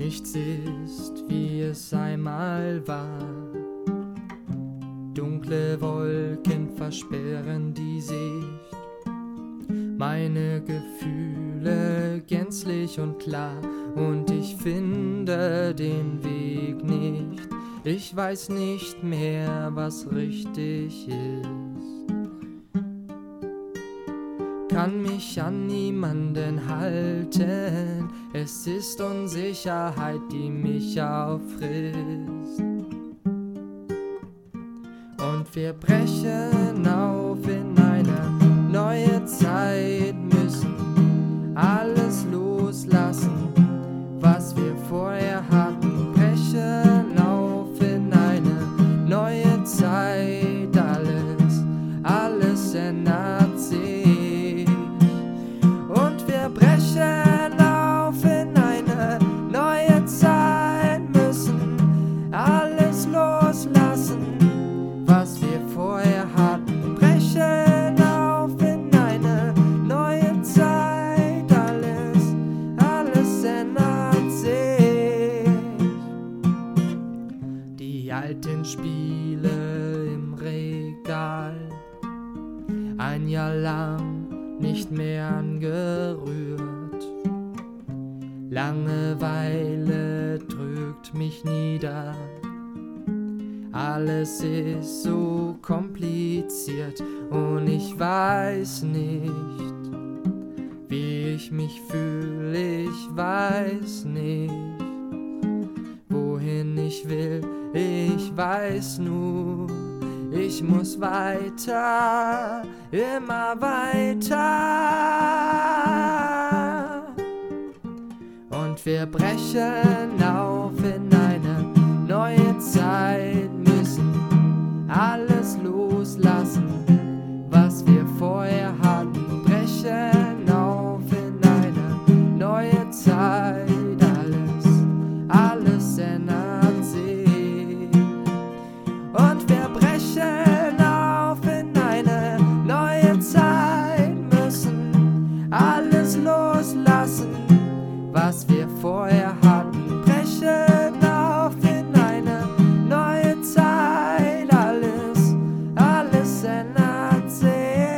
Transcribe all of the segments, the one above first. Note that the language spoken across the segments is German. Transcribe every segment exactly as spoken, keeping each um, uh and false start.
Nichts ist, wie es einmal war. Dunkle Wolken versperren die Sicht. Meine Gefühle gänzlich und klar, und ich finde den Weg nicht. Ich weiß nicht mehr, was richtig ist. Kann mich an niemanden halten. Es ist Unsicherheit, die mich auffrisst. Und wir brechen auf in eine neue Zeit, müssen alles loslassen, was wir vorher hatten. Brechen auf in eine neue Zeit, alles, alles ändert sich. Und wir brechen auf in eine neue Zeit, müssen alles loslassen, was wir vorher hatten. Brechen auf in eine neue Zeit, alles, alles ändert sich. Die alten Spiele im Regal, ein Jahr lang nicht mehr angerührt. Langeweile drückt mich nieder. Alles ist so kompliziert und ich weiß nicht, wie ich mich fühle. Ich weiß nicht, wohin ich will. Ich weiß nur, ich muss weiter, immer weiter. Und wir brechen auf in eine neue Zeit, müssen alles loslassen, was wir vorher hatten. Brechen auf in eine neue Zeit, alles, alles ändert sich. Und wir brechen auf in eine neue Zeit, müssen alles loslassen, was wir vorher hatten. Brechen auf in eine neue Zeit, alles, alles ändert sich.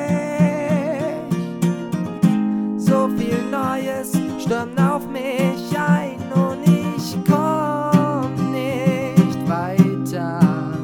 So viel Neues stürmt auf mich ein und ich komm nicht weiter.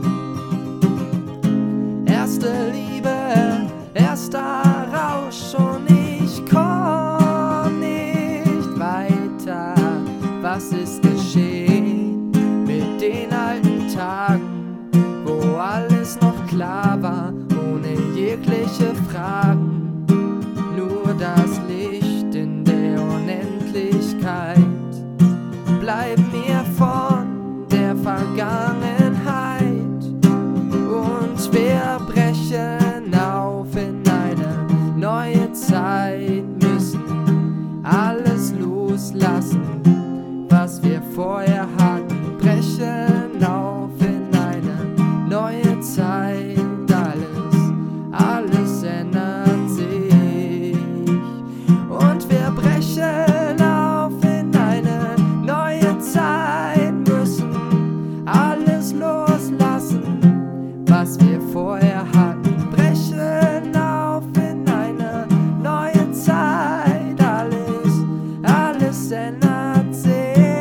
Erste Liebe, erster Rausch und ich komm nicht weiter. Was ist geschehen mit den alten Tagen, wo alles noch klar war, ohne jegliche Fragen? Nur das Licht in der Unendlichkeit bleibt mir von der Vergangenheit. Und wir brechen auf in eine neue Zeit, müssen alles loslassen, was wir vorher hatten. Brechen auf in eine neue Zeit, alles, alles ändert sich. Und wir brechen auf in eine neue Zeit, müssen alles loslassen, was wir vorher hatten. Brechen auf in eine neue Zeit, alles, alles ändert sich.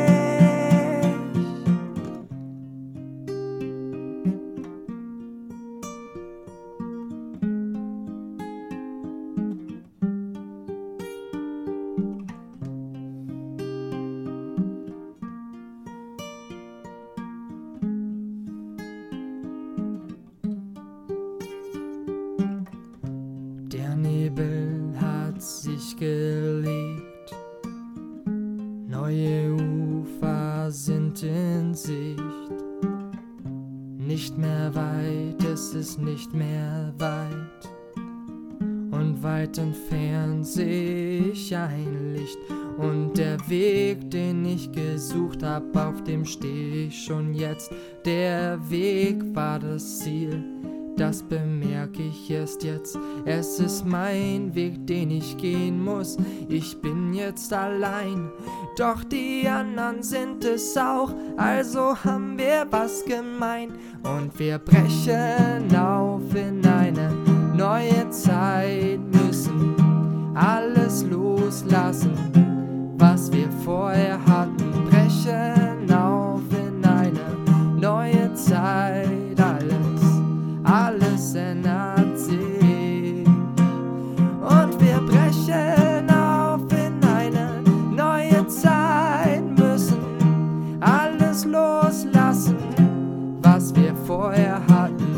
Der Nebel hat sich gelegt, neue Ufer sind in Sicht. Nicht mehr weit, es ist nicht mehr weit. Und weit entfernt seh ich ein Licht. Und der Weg, den ich gesucht hab, auf dem steh ich schon jetzt. Der Weg war das Ziel, das bemerke ich erst jetzt. Es ist mein Weg, den ich gehen muss. Ich bin jetzt allein, doch die anderen sind es auch. Also haben wir was gemein und wir brechen auf in eine neue Zeit. Müssen alles loslassen, was wir vorher hatten. Brechen auf in eine neue Zeit. Alles, alles ändert sich. Und wir brechen auf in eine neue Zeit. Müssen alles loslassen, was wir vorher hatten.